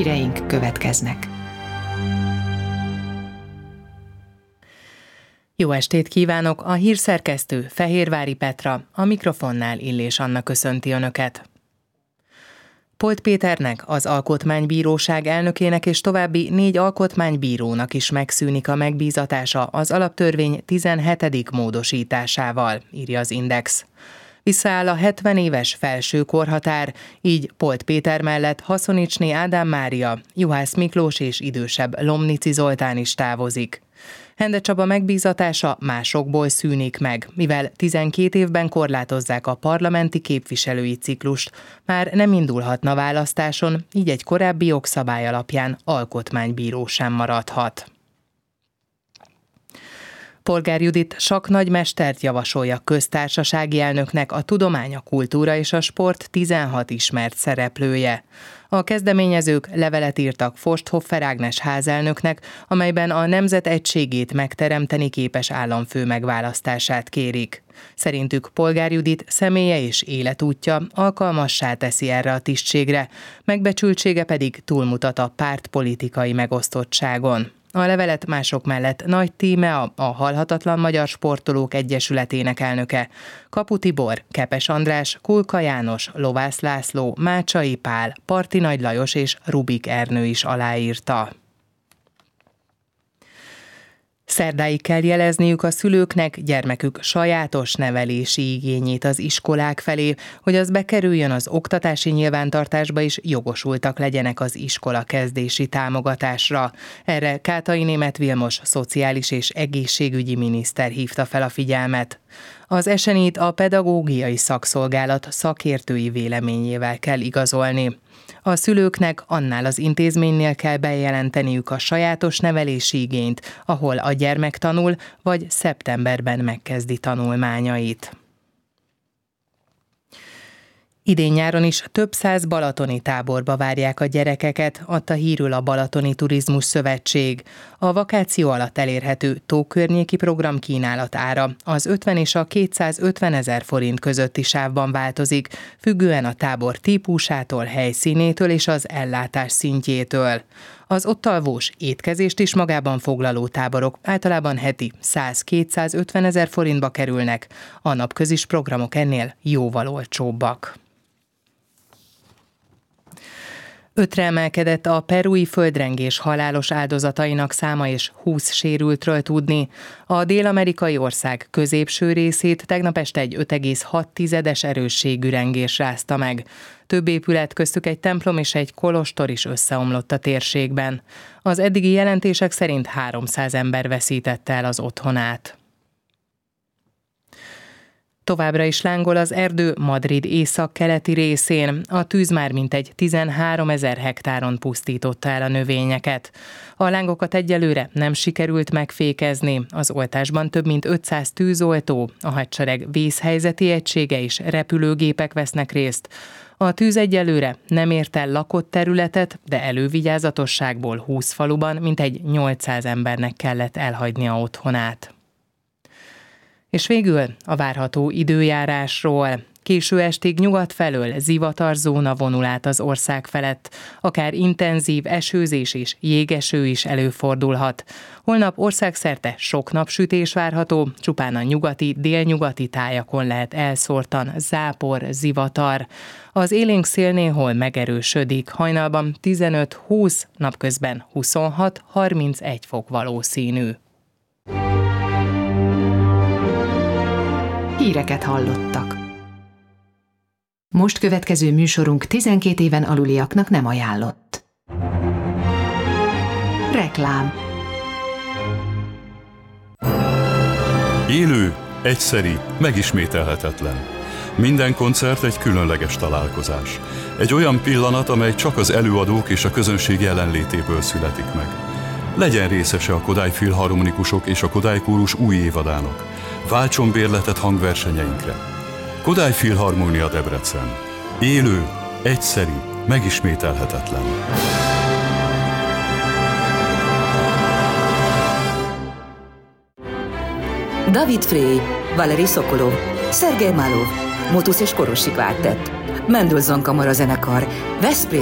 Híreink következnek. Jó estét kívánok! A hírszerkesztő Fehérvári Petra, a mikrofonnál Illés Anna köszönti Önöket. Polt Péternek, az Alkotmánybíróság elnökének és további 4 alkotmánybírónak is megszűnik a megbízatása az alaptörvény 17. módosításával, írja az Index. Visszaáll a 70 éves felső korhatár, így Polt Péter mellett Haszonicsné Ádám Mária, Juhász Miklós és idősebb Lomnici Zoltán is távozik. Hende Csaba megbízatása másokból szűnik meg, mivel 12 évben korlátozzák a parlamenti képviselői ciklust, már nem indulhatna választáson, így egy korábbi jogszabály alapján alkotmánybíró sem maradhat. Polgár Judit sakknagymestert javasolja köztársasági elnöknek a tudomány, a kultúra és a sport 16 ismert szereplője. A kezdeményezők levelet írtak Forsthoffer Ágnes házelnöknek, amelyben a nemzet egységét megteremteni képes államfő megválasztását kérik. Szerintük Polgár Judit személye és életútja alkalmassá teszi erre a tisztségre, megbecsültsége pedig túlmutat a pártpolitikai megosztottságon. A levelet mások mellett Nagy Tíme, a Halhatatlan Magyar Sportolók Egyesületének elnöke, Kapu Tibor, Kepes András, Kulka János, Lovász László, Mácsai Pál, Parti Nagy Lajos és Rubik Ernő is aláírta. Szerdáig kell jelezniük a szülőknek gyermekük sajátos nevelési igényét az iskolák felé, hogy az bekerüljön az oktatási nyilvántartásba is jogosultak legyenek az iskola kezdési támogatásra. Erre Kátai Németh Vilmos szociális és egészségügyi miniszter hívta fel a figyelmet. Az eseményt a pedagógiai szakszolgálat szakértői véleményével kell igazolni. A szülőknek annál az intézménynél kell bejelenteniük a sajátos nevelési igényt, ahol a gyermek tanul, vagy szeptemberben megkezdi tanulmányait. Idén nyáron is több 100 balatoni táborba várják a gyerekeket, adta hírül a Balatoni Turizmus Szövetség. A vakáció alatt elérhető tókörnyéki program kínálat ára az 50 és a 250 000 forint közötti sávban változik, függően a tábor típusától, helyszínétől és az ellátás szintjétől. Az ott alvós étkezést is magában foglaló táborok általában heti 100-250 000 forintba kerülnek, a napközis programok ennél jóval olcsóbbak. 5-re emelkedett a perui földrengés halálos áldozatainak száma és 20 sérültről tudni. A dél-amerikai ország középső részét tegnap este egy 5,6 erősségű rengés rázta meg. Több épület, köztük egy templom és egy kolostor is összeomlott a térségben. Az eddigi jelentések szerint 300 ember veszítette el az otthonát. Továbbra is lángol az erdő Madrid északkeleti részén. A tűz már mintegy 13 000 hektáron pusztította el a növényeket. A lángokat egyelőre nem sikerült megfékezni. Az oltásban több mint 500 tűzoltó, a hadsereg vészhelyzeti egysége és repülőgépek vesznek részt. A tűz egyelőre nem ért el lakott területet, de elővigyázatosságból 20 faluban mintegy 800 embernek kellett elhagynia otthonát. És végül a várható időjárásról. Késő estig nyugat felől zivatarzóna vonul át az ország felett, akár intenzív esőzés és jégeső is előfordulhat. Holnap országszerte sok napsütés várható, csupán a nyugati, délnyugati tájakon lehet elszórtan zápor, zivatar. Az élénk szél néhol megerősödik, hajnalban 15-20, napközben 26-31 fok valószínű. Híreket hallottak. Most következő műsorunk 12 éven aluliaknak nem ajánlott. Reklám. Élő, egyszeri, megismételhetetlen. Minden koncert egy különleges találkozás. Egy olyan pillanat, amely csak az előadók és a közönség jelenlétéből születik meg. Legyen részese a Kodály Filharmonikusok és a Kodály Kórus új évadának. Váltson bérletet hangversenyeinkre. Kodály Filharmónia Debrecen. Élő, egyszeri, megismételhetetlen. David Frey, Valeri Szokolov, Szergej Málov, Motusz és Korosi Kvártett, Mendelssohn Kamara Zenekar, Veszprém